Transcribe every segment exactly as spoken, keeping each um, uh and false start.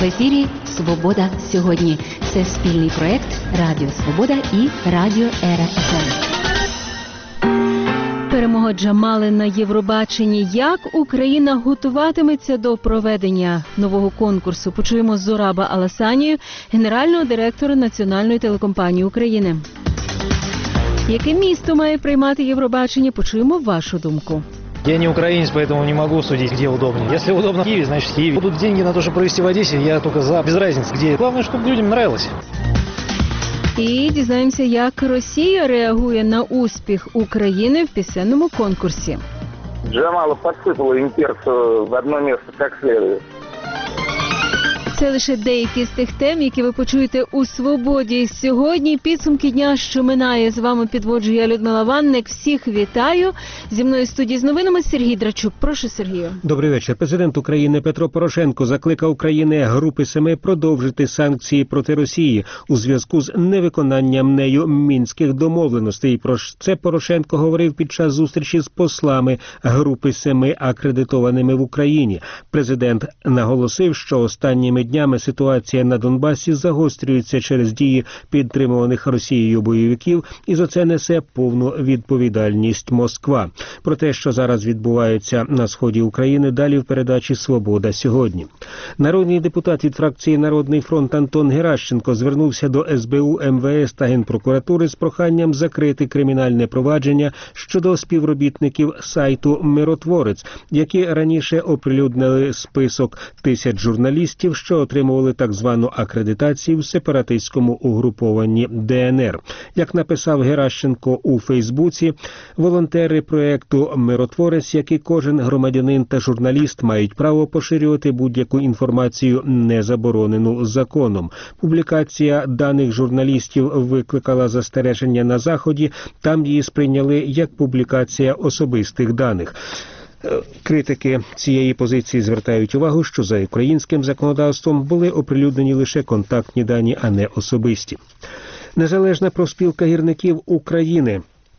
ефірі «Свобода сьогодні». Це спільний проєкт Радіо Свобода і Радіо Ера еф ем. Перемога Джамали на Євробаченні. Як Україна готуватиметься до проведення нового конкурсу? Почуємо з Зураба Аласанію, генерального директора Національної телекомпанії України. Яке місто має приймати Євробачення? Почуємо вашу думку. Я не украинец, поэтому не могу судить, где удобнее. Если удобно в Киеве, значит в Киеве. Будут деньги на то, чтобы провести в Одессе, я только за. Без разницы, где. Главное, чтобы людям нравилось. І дізнаємося, як Росія реагує на успіх України в пісенному конкурсі. Джамала подсыпала им перцу в одно место как следует. Це лише деякі з тих тем, які ви почуєте у «Свободі». Сьогодні підсумки дня, що минає. З вами підводжу я, Людмила Ванник. Всіх вітаю. Зі мною в студії з новинами Сергій Драчук. Прошу, Сергію. Добрий вечір. Президент України Петро Порошенко закликав країни Групи Семи продовжити санкції проти Росії у зв'язку з невиконанням нею мінських домовленостей. Про це Порошенко говорив під час зустрічі з послами Групи Семи, акредитованими в Україні. Президент наголосив, що останніми днями ситуація на Донбасі загострюється через дії підтримуваних Росією бойовиків, і за це несе повну відповідальність Москва. Про те, що зараз відбувається на сході України, далі в передачі «Свобода сьогодні». Народний депутат від фракції «Народний фронт» Антон Геращенко звернувся до ес бе у, ем ве ес та Генпрокуратури з проханням закрити кримінальне провадження щодо співробітників сайту «Миротворець», які раніше оприлюднили список тисяч журналістів, що отримували так звану акредитацію в сепаратистському угрупованні де ен ер. Як написав Геращенко у Фейсбуці, волонтери проєкту «Миротворець», як і кожен громадянин та журналіст, мають право поширювати будь-яку інформацію, не заборонену законом. Публікація даних журналістів викликала застереження на Заході, там її сприйняли як публікація особистих даних. Критики цієї позиції звертають увагу, що за українським законодавством були оприлюднені лише контактні дані, а не особисті. Незалежна профспілка гірників України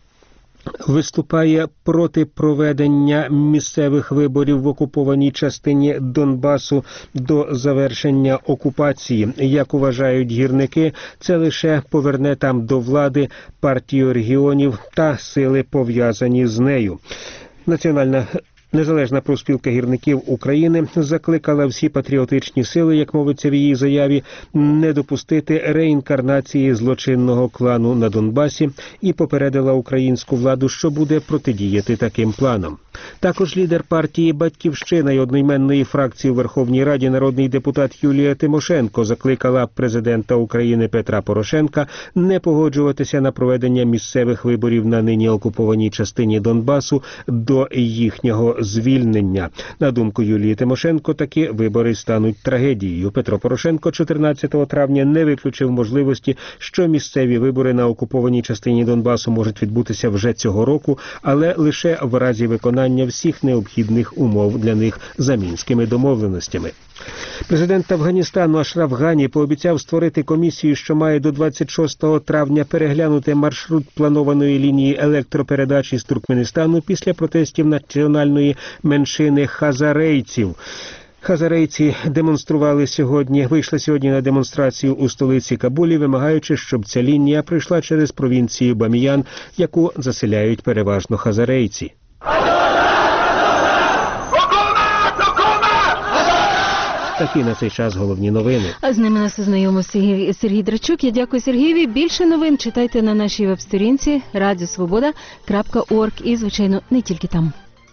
виступає проти проведення місцевих виборів в окупованій частині Донбасу до завершення окупації. Як вважають гірники, це лише поверне там до влади партію регіонів та сили, пов'язані з нею. Національна Незалежна профспілка гірників України закликала всі патріотичні сили, як мовиться в її заяві, не допустити реінкарнації злочинного клану на Донбасі і попередила українську владу, що буде протидіяти таким планам. Також лідер партії «Батьківщина» і одноіменної фракції у Верховній Раді народний депутат Юлія Тимошенко закликала президента України Петра Порошенка не погоджуватися на проведення місцевих виборів на нині окупованій частині Донбасу до їхнього звільнення. На думку Юлії Тимошенко, такі вибори стануть трагедією. Петро Порошенко чотирнадцятого травня не виключив можливості, що місцеві вибори на окупованій частині Донбасу можуть відбутися вже цього року, але лише в разі виконання всіх необхідних умов для них за мінськими домовленостями. Президент Афганістану Ашраф Гані пообіцяв створити комісію, що має до двадцять шостого травня переглянути маршрут планованої лінії електропередач із Туркменістану після протестів національної меншини хазарейців. Хазарейці демонстрували сьогодні, вийшли сьогодні на демонстрацію у столиці Кабулі, вимагаючи, щоб ця лінія пройшла через провінцію Баміян, яку заселяють переважно хазарейці. Такі на цей час головні новини. А з ними нас ознайомив Сергій, Сергій Драчук. Я дякую Сергієві. Більше новин читайте на нашій веб-сторінці радіо свобода крапка орг і, звичайно, не тільки там.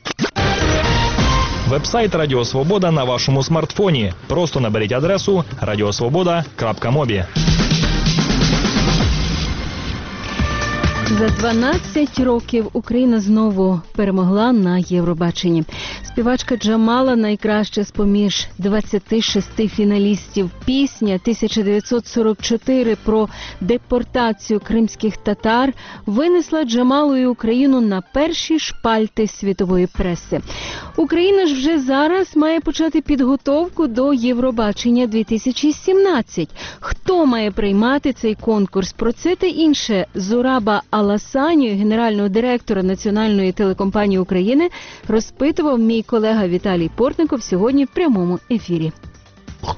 Веб-сайт Радіо Свобода на вашому смартфоні. Просто наберіть адресу радіосвобода крапка мобі. За дванадцять років Україна знову перемогла на Євробаченні. Співачка Джамала найкраща з-поміж двадцяти шести фіналістів. Пісня тисяча дев'ятсот сорок чотири про депортацію кримських татар винесла Джамалу і Україну на перші шпальти світової преси. Україна ж вже зараз має почати підготовку до Євробачення дві тисячі сімнадцять. Хто має приймати цей конкурс? Про це та інше Зураба Аласанію, генерального директора Національної телекомпанії України, розпитував мій колега Віталій Портников сьогодні в прямому ефірі.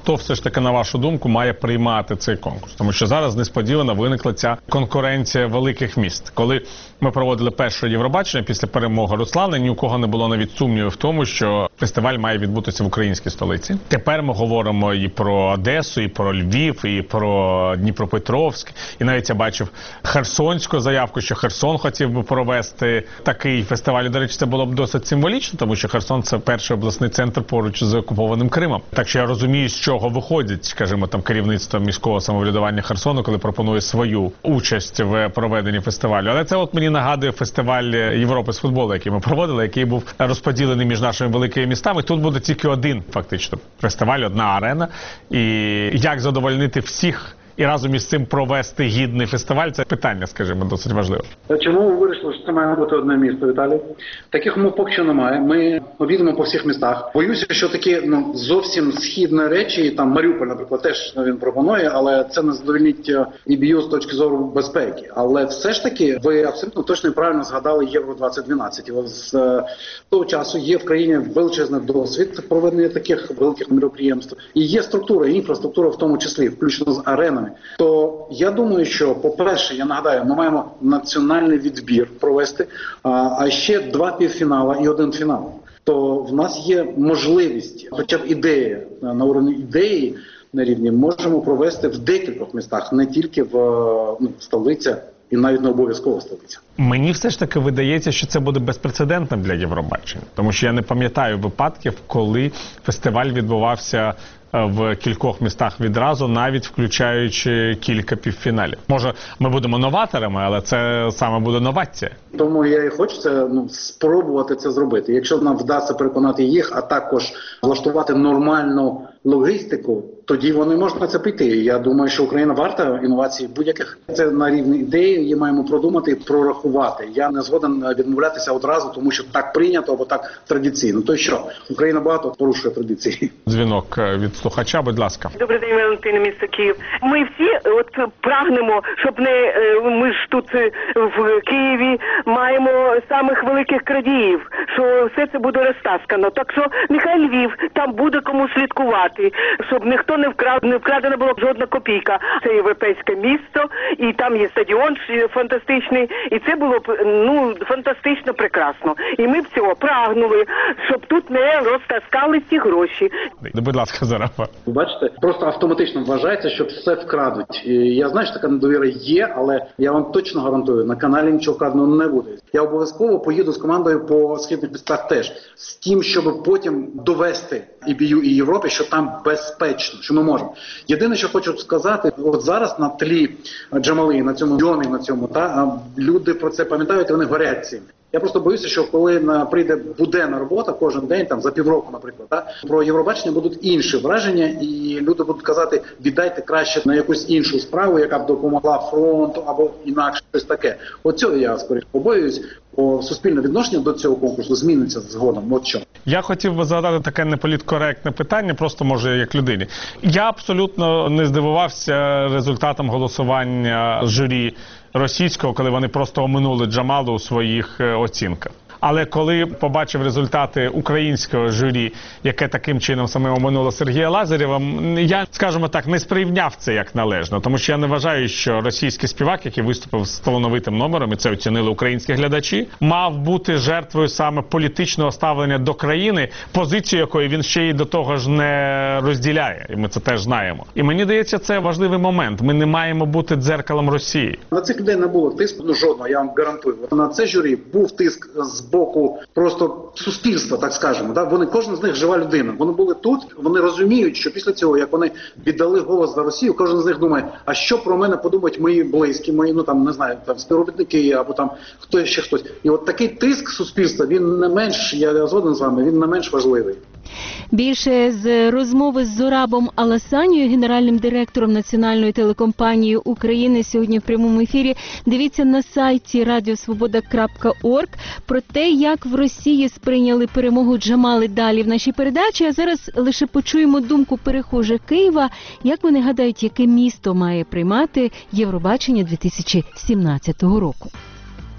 хто все ж таки, на вашу думку, має приймати цей конкурс? Тому що зараз несподівано виникла ця конкуренція великих міст. Коли ми проводили перше Євробачення після перемоги Руслана, ні у кого не було навіть сумнівів в тому, що фестиваль має відбутися в українській столиці. Тепер ми говоримо і про Одесу, і про Львів, і про Дніпропетровськ. І навіть я бачив херсонську заявку, що Херсон хотів би провести такий фестиваль. До речі, це було б досить символічно, тому що Херсон – це перший обласний центр поруч з окупованим Кримом. Так що я розумію, з чого виходить, скажімо, там керівництво міського самоврядування Херсону, коли пропонує свою участь в проведенні фестивалю. Але це от мені нагадує фестиваль Європи з футболу, який ми проводили, який був розподілений між нашими великими містами. Тут буде тільки один, фактично, фестиваль, одна арена. І як задовольнити всіх і разом із цим провести гідний фестиваль – це питання, скажімо, досить важливе. Чому ви вирішили, що це має бути одне місто, Віталій? Таких умов поки що немає. Ми обійдемо по всіх містах. Боюся, що такі ну, зовсім східні речі, там Маріуполь, наприклад, теж він пропонує, але це не задовольнить і бі ю з точки зору безпеки. Але все ж таки, ви абсолютно точно і правильно згадали Євро двадцять дванадцять. З того часу є в країні величезний досвід проведення таких великих мероприємств. І є структура, і інфраструктура в тому числі, включно з аренами. То я думаю, що, по-перше, я нагадаю, ми маємо національний відбір провести, а ще два півфінала і один фінал. То в нас є можливість, хоча б ідея, на уровні ідеї на рівні, можемо провести в декількох містах, не тільки в ну, столиця і навіть не обов'язково столиця. Мені все ж таки видається, що це буде безпрецедентним для Євробачення. Тому що я не пам'ятаю випадків, коли фестиваль відбувався в кількох містах відразу, навіть включаючи кілька півфіналів. Може, ми будемо новаторами, але це саме буде новація. Тому я і хочу це, ну, спробувати це зробити. Якщо нам вдасться переконати їх, а також влаштувати нормальну логістику, тоді вони можуть на це піти. Я думаю, що Україна варта інновацій будь-яких. Це на рівні ідеї, її маємо продумати і прорахувати. Я не згоден відмовлятися одразу, тому що так прийнято або так традиційно. То що? Україна багато порушує традиції. Дзвінок від слухача, будь ласка. Добрий день, Валентина, місто Київ. Ми всі от прагнемо, щоб не ми ж тут в Києві маємо самих великих крадіїв, що все це буде розтаскано. Так що нехай Львів, там буде кому слідкувати, щоб ніхто не вкрав, не вкрадена була жодна копійка. Це європейське місто, і там є стадіон фантастичний, і це було б ну фантастично прекрасно. І ми б цього прагнули, щоб тут не розтаскали ці гроші. Будь ласка, Зарафа. Ви бачите, просто автоматично вважається, що все вкрадуть. І я знаю, що така недовіра є, але я вам точно гарантую, на каналі нічого вкраденого не буде. Я обов'язково поїду з командою по східних містах теж, з тим, щоб потім довести і бі ю, і Європі, що там безпечно, що ми можемо. Єдине, що хочу сказати, от зараз на тлі Джамали, на цьому дьомі, на цьому, та, люди про це пам'ятають і вони горять цим. Я просто боюся, що коли на, прийде буденна робота кожен день, там за півроку, наприклад, та, про Євробачення будуть інші враження, і люди будуть казати, віддайте краще на якусь іншу справу, яка б допомогла фронту або інакше щось таке. От цього я скоріше побоююсь, бо суспільне відношення до цього конкурсу зміниться згодом. От що. Я хотів би задати таке неполіткоректне питання, просто може як людині. Я абсолютно не здивувався результатом голосування журі російського, коли вони просто оминули Джамалу у своїх оцінках. Але коли побачив результати українського журі, яке таким чином саме оминуло Сергія Лазарєва, я, скажімо так, не сприйняв це як належно. Тому що я не вважаю, що російський співак, який виступив з талановитим номером, і це оцінили українські глядачі, мав бути жертвою саме політичного ставлення до країни, позицію якої він ще й до того ж не розділяє. І ми це теж знаємо. І мені здається, це важливий момент. Ми не маємо бути дзеркалом Росії. На цих людей не було тиску, ну жодного, я вам гарантую. На це журі був тиск з боку просто суспільства, так скажемо. Да? Вони, кожен з них жива людина. Вони були тут, вони розуміють, що після цього, як вони віддали голос за Росію, кожен з них думає, а що про мене подумають мої близькі, мої, ну там, не знаю, там співробітники, або там хто ще хтось. І от такий тиск суспільства, він не менш, я згоден з вами, він не менш важливий. Більше з розмови з Зорабом Аласаньою, генеральним директором Національної телекомпанії України, сьогодні в прямому ефірі. Дивіться на сайті радіо свобода крапка орг про те, як в Росії сприйняли перемогу Джамали, далі в нашій передачі. А зараз лише почуємо думку перехожих Києва. Як вони гадають, яке місто має приймати Євробачення дві тисячі сімнадцятого року?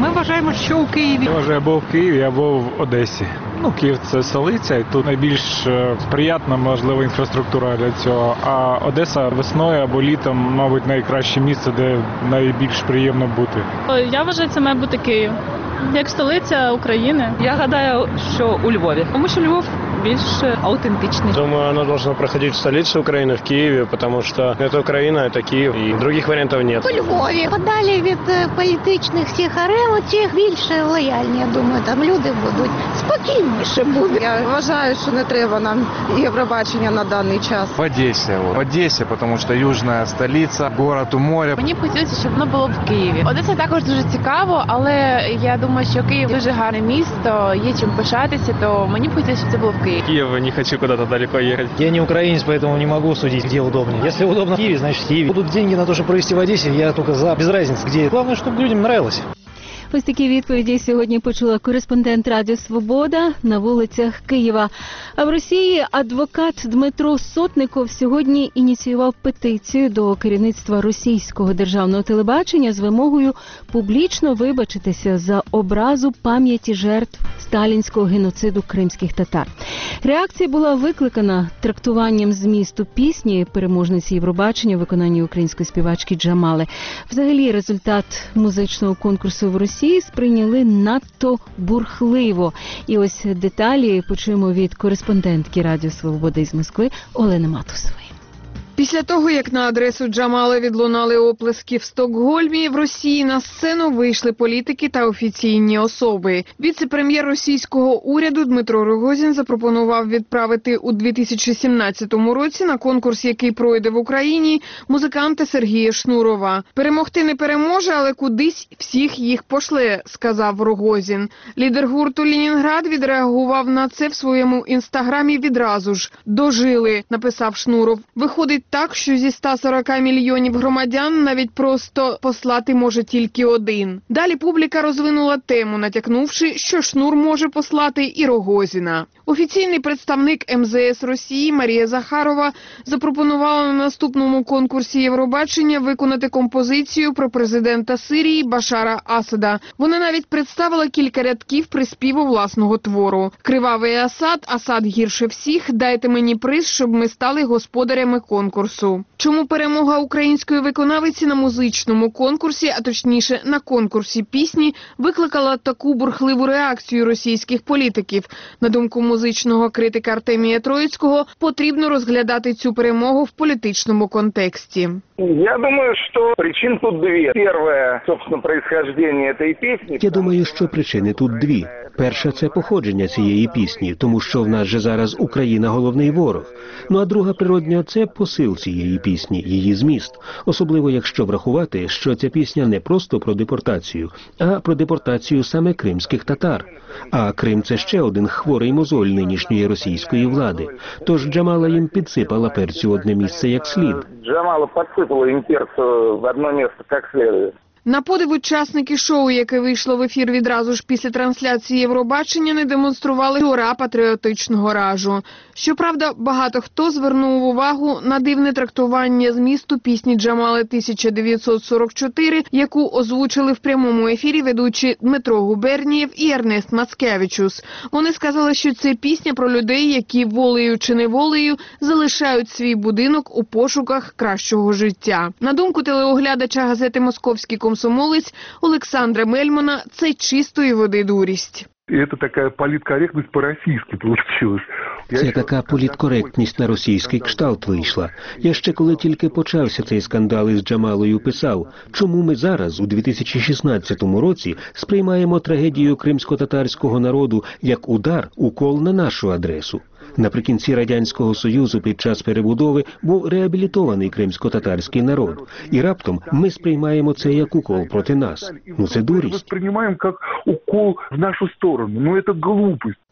Ми вважаємо, що у Києві. Я вважаю, або в Києві, або в Одесі. Ну, Київ – це столиця, і тут найбільш сприятна, можливо, інфраструктура для цього. А Одеса весною або літом, мабуть, найкраще місце, де найбільш приємно бути. Я вважаю, це має бути Київ. Як столиця України. Я гадаю, що у Львові. Тому що Львов більш аутентичный. Думаю, оно должно проходить в столице Украины, в Киеве, потому что это Украина, это Киев, и других вариантов нет. У Львові. Подалі від політичних всіх арем, ті більше лояльні, я думаю, там люди будуть спокійніше будуть. Я вважаю, що не треба нам Євробачення на даний час. В Одесі. В Одесі, тому що южна столиця, город у моря. Мені б хотілося, щоб воно було в Києві. Одеса також дуже цікаво, але я думаю, що Київ дуже гарне місто, є чим пишатися, то мені б хотілося, щоб це було в Києві. Киев, не хочу куда-то далеко ехать. Я не украинец, поэтому не могу судить, где удобнее. Если удобно в Киеве, значит в Киеве. Будут деньги на то, чтобы провести в Одессе, я только за. Без разницы, где. Главное, чтобы людям нравилось. Ось такі відповіді сьогодні почула кореспондент Радіо Свобода на вулицях Києва. А в Росії адвокат Дмитро Сотников сьогодні ініціював петицію до керівництва російського державного телебачення з вимогою публічно вибачитися за образу пам'яті жертв сталінського геноциду кримських татар. Реакція була викликана трактуванням змісту пісні переможниці Євробачення у виконанні української співачки Джамали. Взагалі результат музичного конкурсу в Росії сприйняли надто бурхливо. І ось деталі почуємо від кореспондентки Радіо Свобода із Москви Олени Матусової. Після того, як на адресу Джамали відлунали оплески в Стокгольмі, в Росії на сцену вийшли політики та офіційні особи. Віце-прем'єр російського уряду Дмитро Рогозін запропонував відправити у дві тисячі сімнадцятому році на конкурс, який пройде в Україні, музиканта Сергія Шнурова. Перемогти не переможе, але кудись всіх їх пошле, сказав Рогозін. Лідер гурту «Ленінград» відреагував на це в своєму інстаграмі відразу ж. «Дожили», написав Шнуров. Виходить так, що зі ста сорока мільйонів громадян навіть просто послати може тільки один. Далі публіка розвинула тему, натякнувши, що Шнур може послати і Рогозіна. Офіційний представник ем зе ес Росії Марія Захарова запропонувала на наступному конкурсі Євробачення виконати композицію про президента Сирії Башара Асада. Вона навіть представила кілька рядків приспіву власного твору. «Кривавий Асад, Асад гірше всіх, дайте мені приз, щоб ми стали господарями конкурсу». Чому перемога української виконавиці на музичному конкурсі, а точніше на конкурсі пісні, викликала таку бурхливу реакцію російських політиків? На думку музичного критика Артемія Троїцького, потрібно розглядати цю перемогу в політичному контексті. Я думаю, що причин тут дві. Перше, собственно, происхождение цієї пісні. Я думаю, що причини тут дві. Перша – це походження цієї пісні, тому що в нас же зараз Україна – головний ворог. Ну а друга природня – це посил цієї пісні, її зміст. Особливо, якщо врахувати, що ця пісня не просто про депортацію, а про депортацію саме кримських татар. А Крим – це ще один хворий мозоль нинішньої російської влади. Тож Джамала їм підсипала перцю одне місце як слід. Джамала підсипала їм перцю в одне місце як слід. На подив учасники шоу, яке вийшло в ефір відразу ж після трансляції Євробачення, не демонстрували ура патріотичного ражу. Щоправда, багато хто звернув увагу на дивне трактування змісту пісні Джамали тисяча дев'ятсот сорок чотири, яку озвучили в прямому ефірі ведучі Дмитро Губернієв і Ернест Мацкевичус. Вони сказали, що це пісня про людей, які волею чи неволею залишають свій будинок у пошуках кращого життя. На думку телеоглядача газети «Московський комсомолець» Олександра Мельмана, це чистої води дурість. Це така політкоректність по-російськи вийшла. Це така політкоректність на російський кшталт вийшла. Я ще коли тільки почався цей скандал із Джамалою писав, чому ми зараз, у дві тисячі шістнадцятому році, сприймаємо трагедію кримсько-татарського народу як удар, укол на нашу адресу. Наприкінці Радянського Союзу під час перебудови був реабілітований кримсько-татарський народ. І раптом ми сприймаємо це як укол проти нас. Ну це дурість. Ми сприймаємо як укол в нашу сторону. Ну це глупость.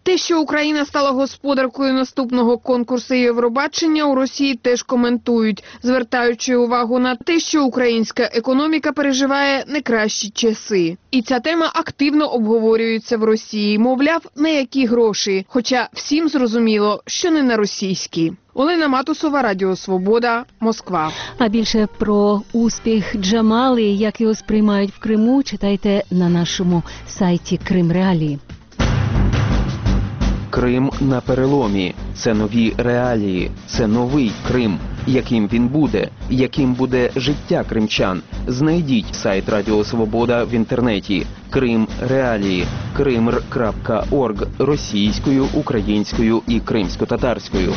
Те, що Україна стала господаркою наступного конкурсу Євробачення, у Росії теж коментують, звертаючи увагу на те, що українська економіка переживає не кращі часи. І ця тема активно обговорюється в Росії. Мовляв, на які гроші, хоча всім зрозуміло, що не на російські. Олена Матусова, Радіо Свобода, Москва. А більше про успіх Джамали, як його сприймають в Криму, читайте на нашому сайті Крим Реалії. Крим на переломі. Це нові реалії. Це новий Крим. Яким він буде? Яким буде життя кримчан? Знайдіть сайт Радіо Свобода в інтернеті. Крим Реалії. кримр крапка орг російською, українською і кримсько-татарською.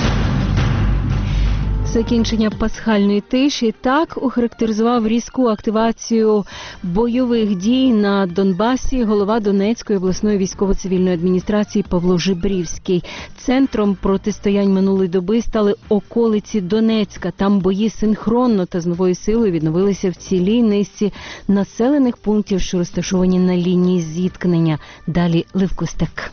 Закінчення пасхальної тиші так охарактеризував різку активацію бойових дій на Донбасі голова Донецької обласної військово-цивільної адміністрації Павло Жибрівський. Центром протистоянь минулої доби стали околиці Донецька. Там бої синхронно та з новою силою відновилися в цілій низці населених пунктів, що розташовані на лінії зіткнення. Далі Левкостек.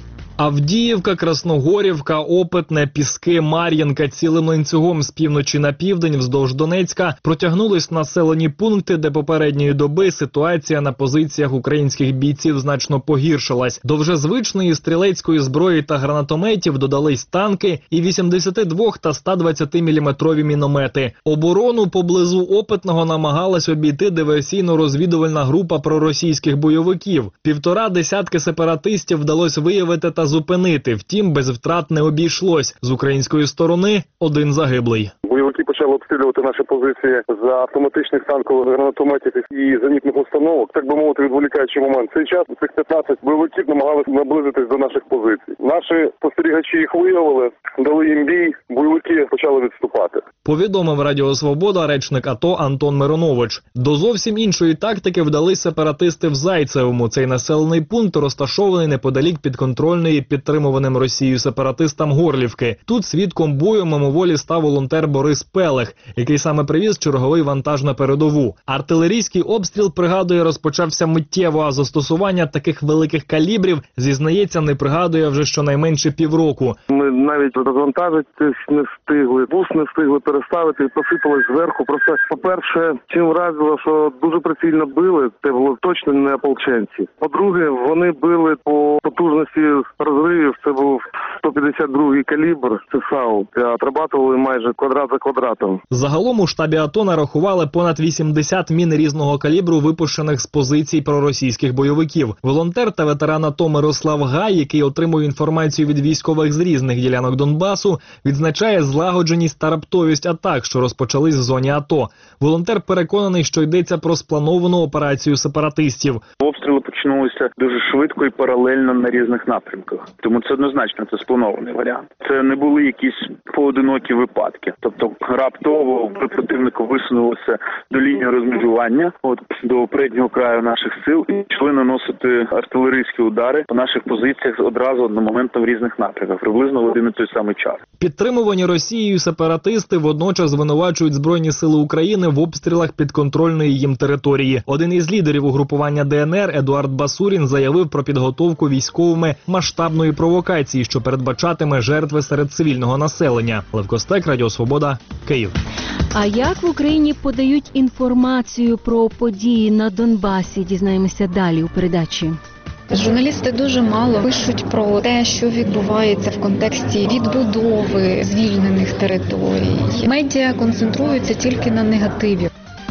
Авдіївка, Красногорівка, Опитне, Піски, Мар'їнка цілим ланцюгом з півночі на південь вздовж Донецька протягнулись населені пункти, де попередньої доби ситуація на позиціях українських бійців значно погіршилась. До вже звичної стрілецької зброї та гранатометів додались танки і вісімдесят два та сто двадцять міліметрові міномети. Оборону поблизу Опитного намагалась обійти диверсійно-розвідувальна група проросійських бойовиків. Півтора десятки сепаратистів вдалося виявити та зупинити, втім без втрат не обійшлось. З української сторони один загиблий. Бойовики почали обстрілювати наші позиції за автоматичних танкових гранатометів і зенітних установок, так би мовити, відволікаючи момент. В цей час цих п'ятнадцять бойовиків намагалися наблизитись до наших позицій. Наші спостерігачі їх виявили, дали їм бій, бойовики почали відступати. Повідомив Радіо Свобода речник АТО Антон Миронович. До зовсім іншої тактики вдались сепаратисти в Зайцевому. Цей населений пункт розташований неподалік підконтрольної підтримуваним Росією сепаратистам Горлівки. Тут свідком бою мимоволі став волонтер Борис Пелех, який саме привіз черговий вантаж на передову. Артилерійський обстріл, пригадує, розпочався миттєво, а застосування таких великих калібрів, зізнається, не пригадує вже щонайменше півроку. Ми навіть розвантажитись не встигли, бус не встигли переставити і посипалось зверху. Просто, по-перше, чим вразило, що дуже прицільно били, це було точно не ополченці. По-друге, вони били по потужності розривів, це був сто п'ятдесят другий калібр, це САУ, і отрабатували майже квадрат за квадратом. Загалом у штабі АТО нарахували понад вісімдесят мін різного калібру, випущених з позицій проросійських бойовиків. Волонтер та ветеран АТО Мирослав Гай, який отримує інформацію від військових з різних ділянок Донбасу, відзначає злагодженість та раптовість атак, що розпочались в зоні АТО. Волонтер переконаний, що йдеться про сплановану операцію сепаратистів. Обстріли починалися дуже швидко і паралельно на різних напрямках. Тому це однозначно це спланований варіант. Це не були якісь поодинокі випадки. Тобто раптово противника висунулися до лінії розмежування, от до переднього краю наших сил, і почали наносити артилерійські удари по наших позиціях одразу одномоментно в різних напрямках, приблизно в один і той самий час. Підтримувані Росією сепаратисти водночас звинувачують Збройні сили України в обстрілах підконтрольної їм території. Один із лідерів угрупування ДНР Едуард Басурін заявив про підготовку військовими масштабної провокації, що передбачатиме жертви серед цивільного населення. Левкостек, Радіо Свобода, Київ. А як в Україні подають інформацію про події на Донбасі? Дізнаємося далі у передачі. Журналісти дуже мало пишуть про те, що відбувається в контексті відбудови звільнених територій. Медіа концентруються тільки на негативі.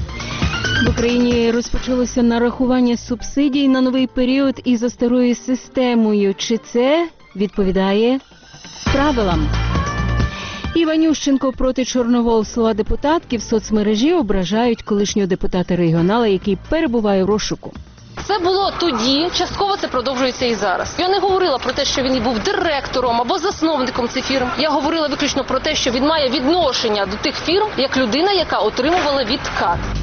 В Україні розпочалося нарахування субсидій на новий період із за старою системою. Чи це відповідає правилам? Іванющенко проти Чорновол. Слова депутатки в соцмережі ображають колишнього депутата регіонала, який перебуває в розшуку. Це було тоді, частково це продовжується і зараз. Я не говорила про те, що він був директором або засновником цих фірм. Я говорила виключно про те, що він має відношення до тих фірм, як людина, яка отримувала відкат.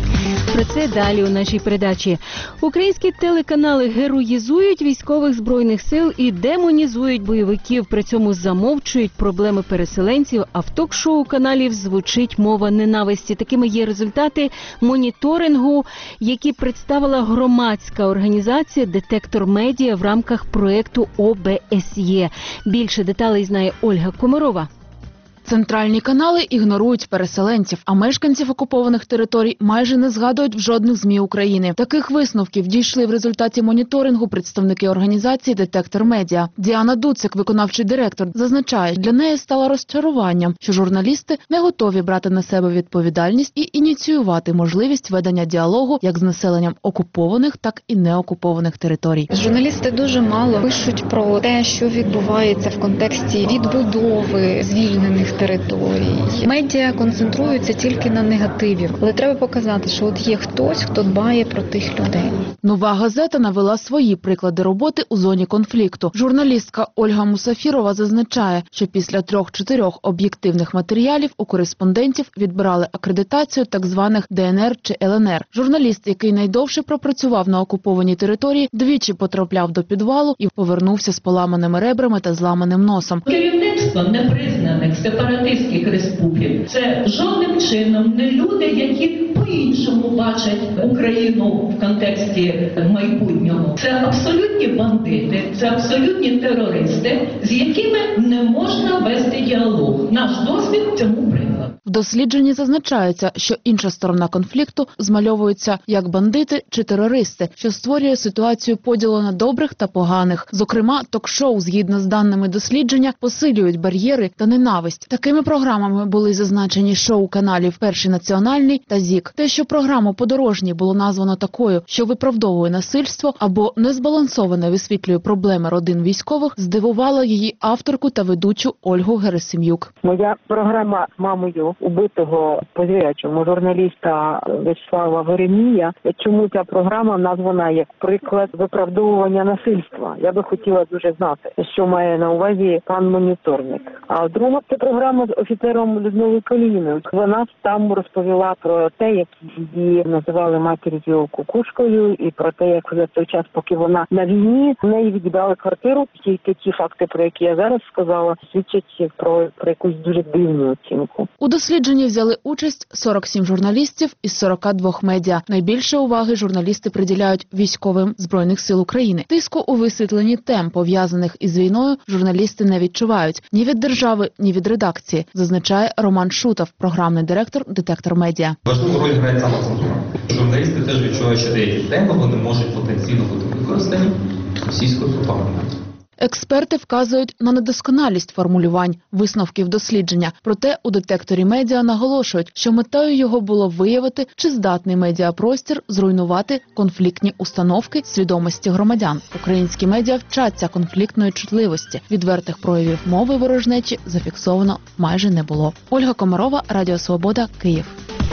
Про це далі у нашій передачі. Українські телеканали героїзують військових збройних сил і демонізують бойовиків, при цьому замовчують проблеми переселенців, а в ток-шоу каналів звучить мова ненависті. Такими є результати моніторингу, які представила громадська організація «Детектор Медіа» в рамках проєкту О Б С Є. Більше деталей знає Ольга Комарова. Центральні канали ігнорують переселенців, а мешканців окупованих територій майже не згадують в жодних ЗМІ України. Таких висновків дійшли в результаті моніторингу представники організації «Детектор Медіа». Діана Дуцик, виконавчий директор, зазначає, для неї стало розчаруванням, що журналісти не готові брати на себе відповідальність і ініціювати можливість ведення діалогу як з населенням окупованих, так і неокупованих територій. Журналісти дуже мало пишуть про те, що відбувається в контексті відбудови звільнених територій. Медіа концентруються тільки на негативі, але треба показати, що от є хтось, хто дбає про тих людей. Нова газета навела свої приклади роботи у зоні конфлікту. Журналістка Ольга Мусафірова зазначає, що після трьох-чотирьох об'єктивних матеріалів у кореспондентів відбирали акредитацію так званих Д Н Р чи Л Н Р. Журналіст, який найдовше пропрацював на окупованій території, двічі потрапляв до підвалу і повернувся з поламаними ребрами та зламаним носом. Керівництво непризнаних сепаратистських республік – це жодним чином не люди, які по-іншому бачать Україну в контексті майбутнього. Це абсолютні бандити, це абсолютні терористи, з якими не можна вести діалог. Наш досвід цьому приклад. В дослідженні зазначається, що інша сторона конфлікту змальовується як бандити чи терористи, що створює ситуацію поділу на добрих та поганих. Зокрема, ток-шоу, згідно з даними дослідження, посилюють бар'єри та ненависть. Такими програмами були зазначені шоу каналів «Перший національний» та ЗІК. Те, що програму «Подорожній» було названо такою, що виправдовує насильство або незбалансовано висвітлює проблеми родин військових, здивувало її авторку та ведучу Ольгу Герасим'юк. Моя програма «Мамою убитого по-звірячому журналіста В'ячеслава Веремія». Чому ця програма названа як приклад виправдовування насильства? Я би хотіла дуже знати, що має на увазі пан моніторник. А друга – це програма з офіцером Людмилою Калініною. Вона там розповіла про те, як її називали матір'ю кукушкою, і про те, як за той час, поки вона на війні, в неї віддали квартиру. Тільки ті факти, про які я зараз сказала, свідчать про, про якусь дуже дивну оцінку. У дослідженні взяли участь сорок сім журналістів із сорока двох медіа. Найбільше уваги журналісти приділяють військовим Збройних сил України. Тиску у висвітленні тем, пов'язаних із війною, журналісти не відчувають ні від держави, ні від редакції, зазначає Роман Шутов, програмний директор «Детектор Медіа». Важливу роль грає самоцензура. Журналісти теж відчувають, що деякі теми вони можуть потенційно бути використані російською пропагандою. Експерти вказують на недосконалість формулювань висновків дослідження. Проте у «Детекторі Медіа» наголошують, що метою його було виявити, чи здатний медіапростір зруйнувати конфліктні установки свідомості громадян. Українські медіа вчаться конфліктної чутливості. Відвертих проявів мови ворожнечі зафіксовано майже не було. Ольга Комарова, Радіо Свобода, Київ.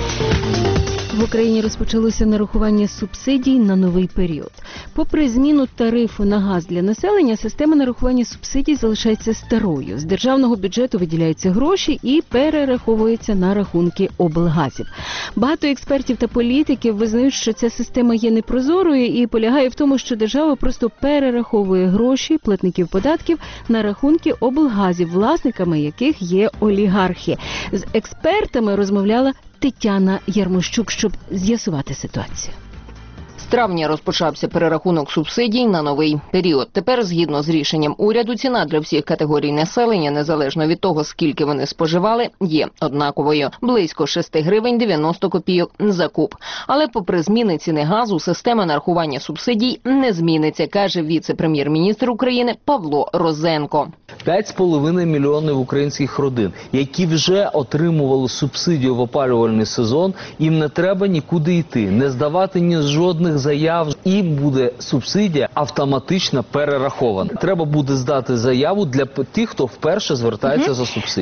В Україні розпочалося нарахування субсидій на новий період. Попри зміну тарифу на газ для населення, система нарахування субсидій залишається старою. З державного бюджету виділяються гроші і перераховуються на рахунки облгазів. Багато експертів та політиків визнають, що ця система є непрозорою і полягає в тому, що держава просто перераховує гроші платників податків на рахунки облгазів, власниками яких є олігархи. З експертами розмовляла Тетяна Ярмощук, щоб з'ясувати ситуацію. З травня розпочався перерахунок субсидій на новий період. Тепер, згідно з рішенням уряду, ціна для всіх категорій населення, незалежно від того, скільки вони споживали, є однаковою. Близько шість гривень дев'яносто копійок за куб. Але попри зміни ціни газу, система нарахування субсидій не зміниться, каже віце-прем'єр-міністр України Павло Розенко. п'ять з половиною мільйонів українських родин, які вже отримували субсидію в опалювальний сезон, їм не треба нікуди йти, не здавати ні жодних заяв, і буде субсидія автоматично перерахована. Треба буде здати заяву для тих, хто вперше звертається угу. за субсидією. З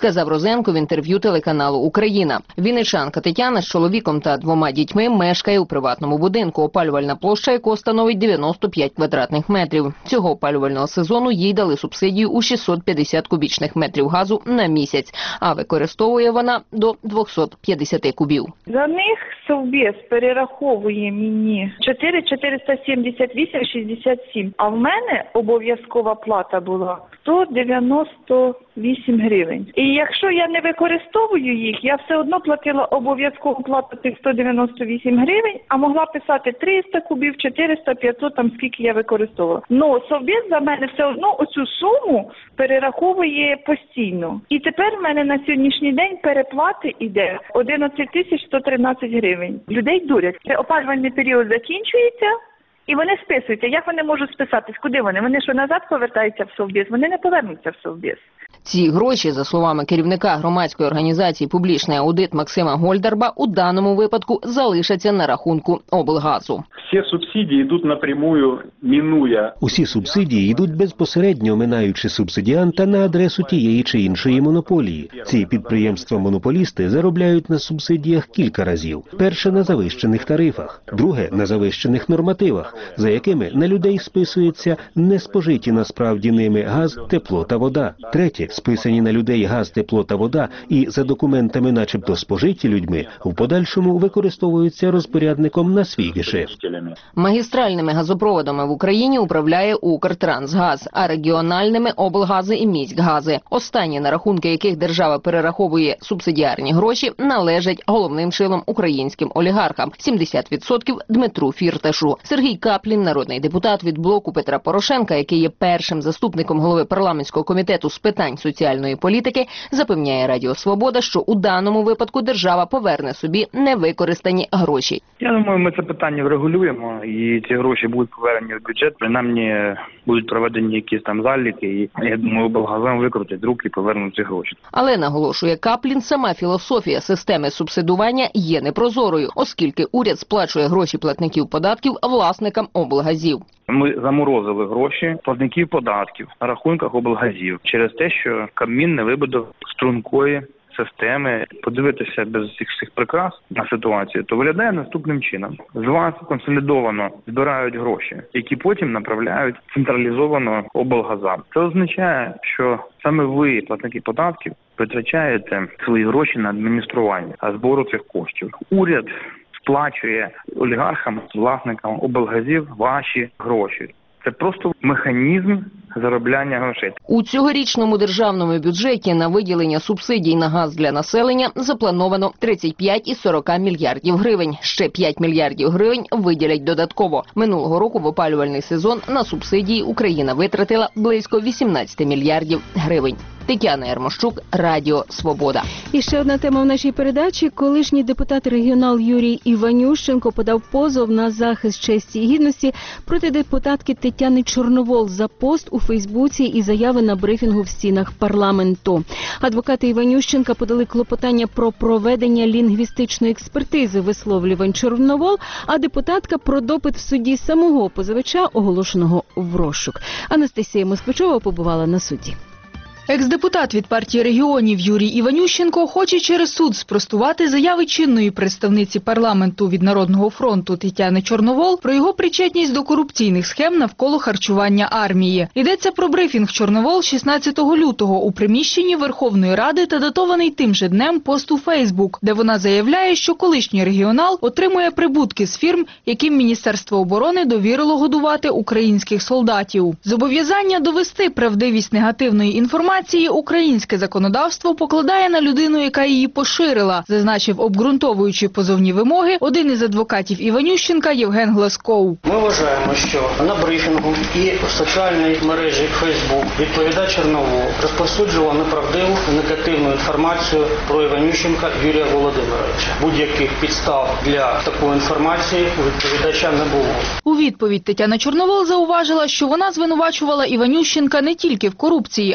сказав Розенко в інтерв'ю телеканалу «Україна». Вінничанка Тетяна з чоловіком та двома дітьми мешкає у приватному будинку, опалювальна площа якого становить дев'яносто п'ять квадратних метрів. Цього опалювального сезону їй дали субсидію у шістсот п'ятдесят кубічних метрів газу на місяць, а використовує вона до двісті п'ятдесят кубів. За них Совбез перераховує мені чотири тисячі чотириста сімдесят вісім шістдесят сім, а в мене обов'язкова плата була сто дев'яносто вісім гривень. І якщо я не використовую їх, я все одно платила обов'язкову плату тих сто дев'яносто вісім гривень, а могла писати триста кубів, чотириста, п'ятсот, там скільки я використовувала. Ну, Совбез за мене все одно оцю суму перераховує постійно. І тепер в мене на сьогоднішній день переплати йде одинадцять тисяч сто тринадцять гривень. Людей дурять. Опалювальний період закінчується, і вони списуються. Як вони можуть списатись? Куди вони? Вони що, назад повертаються в Совбез? Вони не повернуться в Совбез. Ці гроші, за словами керівника громадської організації «Публічний аудит» Максима Гольдарба, у даному випадку залишаться на рахунку облгазу. Всі субсидії йдуть напрямую, мінуя. Усі субсидії йдуть безпосередньо, минаючи субсидіанта на адресу тієї чи іншої монополії. Ці підприємства-монополісти заробляють на субсидіях кілька разів. Перше – на завищених тарифах. Друге – на завищених нормативах, за якими на людей списуються не спожиті насправді ними газ, тепло та вода. Третє – списані на людей газ, тепло та вода і за документами начебто спожиті людьми, в подальшому використовуються розпорядником на свій гешефт. Магістральними газопроводами в Україні управляє Укртрансгаз, а регіональними – облгази і міськгази. Останні, на рахунки яких держава перераховує субсидіарні гроші, належать головним чином українським олігархам – сімдесят відсотків Дмитру Фірташу. Сергій Каплін, народний депутат від блоку Петра Порошенка, який є першим заступником голови парламентського комітету з питань соціальної політики, запевняє Радіо Свобода, що у даному випадку держава поверне собі невикористані гроші. Я думаю, ми це питання врегулюємо, і ці гроші будуть повернені в бюджет. Принаймні будуть проведені якісь там заліки, і я думаю, облгазам викрутять руки і повернуть ці гроші. Але, наголошує Каплін, сама філософія системи субсидування є непрозорою, оскільки уряд сплачує гроші платників податків власникам облгазів. Ми заморозили гроші платників податків на рахунках облгазів через те, що Кабмін не вибудував стрункої системи. Подивитися без цих всіх прикрас на ситуацію, то виглядає наступним чином. З вас консолідовано збирають гроші, які потім направляють централізовано облгазам. Це означає, що саме ви, платники податків, витрачаєте свої гроші на адміністрування, а збору цих коштів. Уряд сплачує олігархам, власникам облгазів ваші гроші. Це просто механізм заробляння грошей. У цьогорічному державному бюджеті на виділення субсидій на газ для населення заплановано тридцять п'ять із сорока мільярдів гривень. Ще п'ять мільярдів гривень виділять додатково. Минулого року в опалювальний сезон на субсидії Україна витратила близько вісімнадцять мільярдів гривень. Тетяна Ярмощук, Радіо Свобода. І ще одна тема в нашій передачі. Колишній депутат регіонал Юрій Іванющенко подав позов на захист честі і гідності проти депутатки Тетяни Чорновол за пост у Фейсбуці і заяви на брифінгу в стінах парламенту. Адвокати Іванющенка подали клопотання про проведення лінгвістичної експертизи висловлювань Чорновол, а депутатка про допит в суді самого позивача, оголошеного в розшук. Анастасія Москвичова побувала на суді. Екс-депутат від партії регіонів Юрій Іванющенко хоче через суд спростувати заяви чинної представниці парламенту від Народного фронту Тетяни Чорновол про його причетність до корупційних схем навколо харчування армії. Йдеться про брифінг Чорновол шістнадцятого лютого у приміщенні Верховної Ради та датований тим же днем пост у Фейсбук, де вона заявляє, що колишній регіонал отримує прибутки з фірм, яким Міністерство оборони довірило годувати українських солдатів. Зобов'язання довести правдивість негативної інформації українське законодавство покладає на людину, яка її поширила, зазначив, обґрунтовуючи позовні вимоги, один із адвокатів Іванющенка Євген Глазков. Ми вважаємо, що на брифінгу і в соціальній мережі Фейсбук відповідач Чорновол розповсюджував неправдиву і негативну інформацію про Іванющенка Юрія Володимировича. Будь-яких підстав для такої інформації у відповідача не було. У відповідь Тетяна Чорновол зауважила, що вона звинувачувала Іванющенка не тільки в корупції, а й у причетності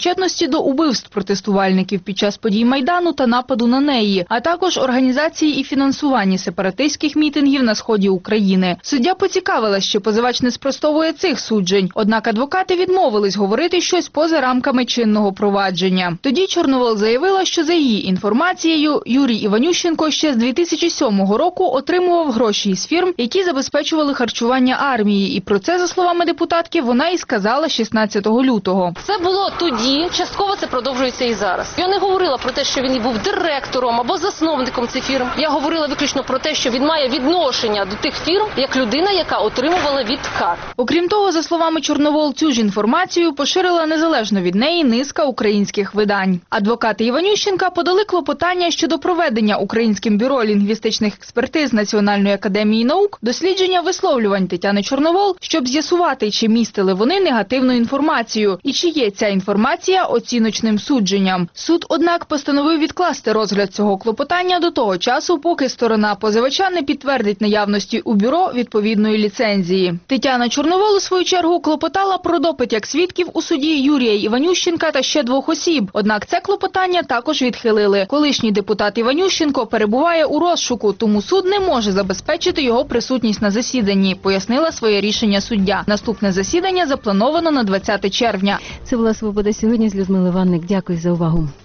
причетності до убивств протестувальників під час подій Майдану та нападу на неї, а також організації і фінансуванні сепаратистських мітингів на сході України. Суддя поцікавилась, що позивач не спростовує цих суджень, однак адвокати відмовились говорити щось поза рамками чинного провадження. Тоді Чорновол заявила, що за її інформацією, Юрій Іванющенко ще з дві тисячі сьомого року отримував гроші із фірм, які забезпечували харчування армії, і про це, за словами депутатки, вона і сказала шістнадцятого лютого. Це було тоді, частково це продовжується і зараз. Я не говорила про те, що він був директором або засновником цих фірм. Я говорила виключно про те, що він має відношення до тих фірм, як людина, яка отримувала відкат. Окрім того, за словами Чорновол, цю ж інформацію поширила незалежно від неї низка українських видань. Адвокати Іванющенка подали клопотання щодо проведення Українським бюро лінгвістичних експертиз Національної академії наук дослідження висловлювань Тетяни Чорновол, щоб з'ясувати, чи містили вони негативну інформацію і чи є ця інформація оціночним судженням. Суд, однак, постановив відкласти розгляд цього клопотання до того часу, поки сторона позивача не підтвердить наявності у бюро відповідної ліцензії. Тетяна Чорновол, у свою чергу, клопотала про допит як свідків у суді Юрія Іванющенка та ще двох осіб. Однак це клопотання також відхилили. Колишній депутат Іванющенко перебуває у розшуку, тому суд не може забезпечити його присутність на засіданні, пояснила своє рішення суддя. Наступне засідання заплановано на двадцяте червня. Це була «Свобода сьогодні» з Людмилою Ванник. Дякую за увагу.